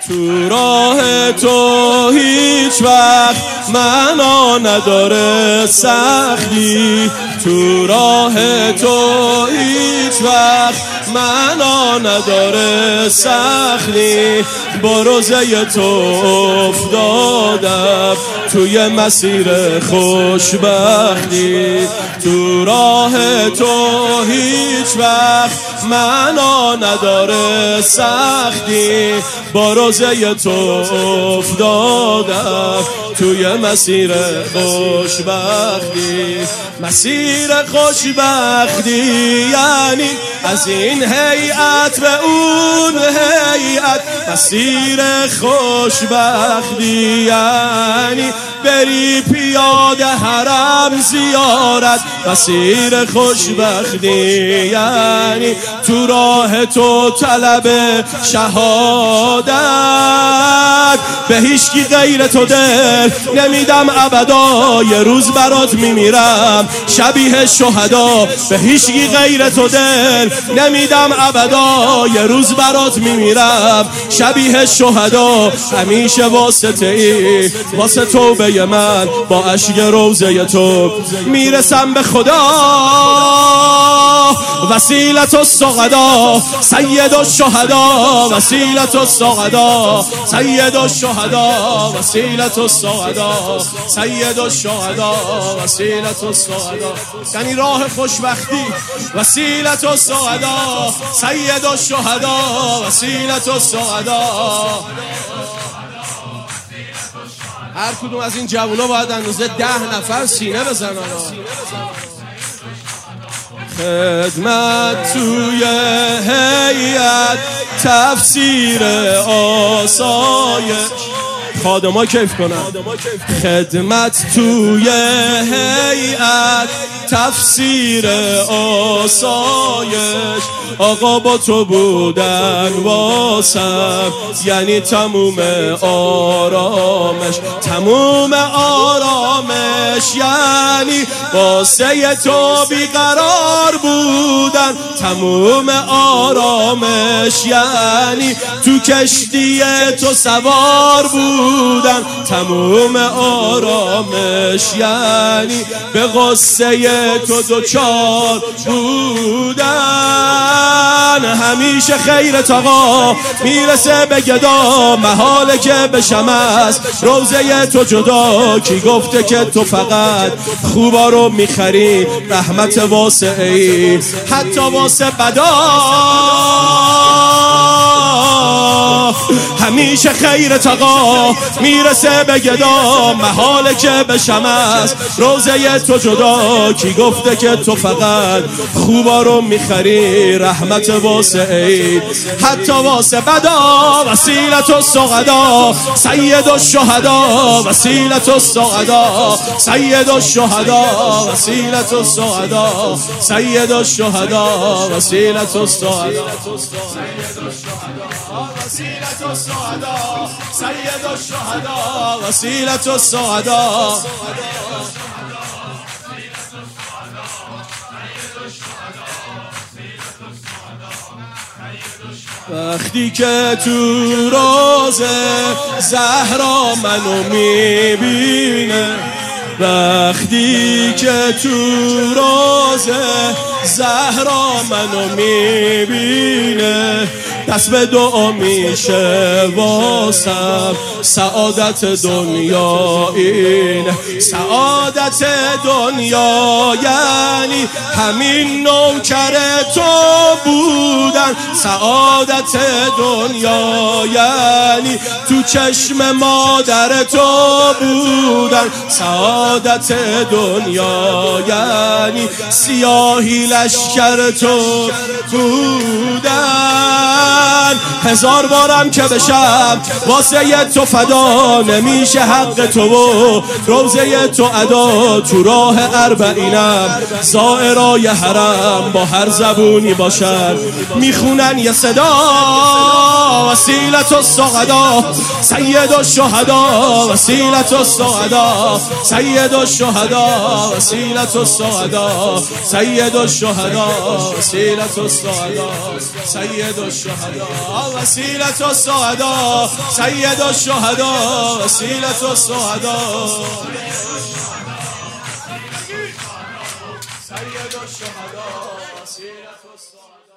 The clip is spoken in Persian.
تو راه تو هیچ وقت معنا نداره سختی، تو راه تو هیچ وقت معنا نداره سختی. با روزه تو افتادم توی مسیر خوشبختی، تو راه تو هیچ وقت معنا نداره سختی. با روزه تو افتادم توی مسیر خوشبختی. مسیر خوشبختی یعنی از این هیئت به اون هیئت، مسیر خوشبختی یعنی بری پیاده حرم زیارت، مسیر خوشبختی یعنی تو راه تو طلب شهادت. به هیچکی غیر تو دل نمیدم ابدا، یه روز برات میمیرم شبیه شهدا. به هیچکی غیر تو دل نمیدم ابدا، یه روز برات میمیرم شبیه شهدا. همیشه واسطه ای واسه توبه من، با اشک روزه تو میرسم به خدا. وسیلت الصعدا سید الشهدا، وسیلت الصعدا سید الشهدا، وسیلت الصعدا سید الشهدا، وسیلت الصعدا یعنی راه خوشبختی. وسیلت الصعدا سید الشهدا، وسیلت الصعدا. هر کدوم از این جوونا باید اندازه 10 نفر سینه بزنن. خدمت توی هیئت تفسیر آسایش، خادما کیف کنن. خدمت توی هیئت تفسیر آسایش، آقا با تو بودن واسم یعنی تموم آرامش، تموم آرامش یعنی واسه تو بیقرار بودن، تموم آرامش یعنی تو کشتی تو سوار بودن، تموم آرامش یعنی به غصه تو دوچار بودن. همیشه خیرت آقا میرسه به گدا، محاله که بشم از روزه تو جدا. کی گفته که تو فقط خوبا رو میخری، رحمت واسعی حتی واسه بدا. همیشه خیرت آقا میرسه به گدا، محاله که بشم از روزه تو جدا. کی گفته که تو فقط خوبا رو میخری، رحمت واسعی حتی واسه بدا. وسیلت الصعدا سید الشهدا، وسیلت الصعدا سید الشهدا، وسیلت الصعدا سید الشهدا، وسیلت الصعدا وسیلت الصعدا سید الشهدا، وسیلت الصعدا. وقتی که تو روز زهرا منو میبینه، وقتی که تو روز زهرا منو میبینه، دست به دعا میشه واسم سعادت دنیا اینه. سعادت دنیا یعنی همین نوکر تو بودن، سعادت دنیا یعنی تو چشم مادر تو بودن، سعادت دنیا یعنی سیاهی لشکر تو بودن. هزار بارم که بشم واسه تو فدا، نمیشه حق تو و روزه تو ادا. تو راه اربعینم زائرای حرم با هر زبونی باشن میخونن یه صدا. وسیلت الصعدا سید الشهدا وسیلة السعدا سید الشهدا وسیلة السعدا سید الشهدا وسیلة السعدا سید الشهدا وسیلة السعدا سید الشهدا وسیلة السعدا سید الشهدا وسیلة السعدا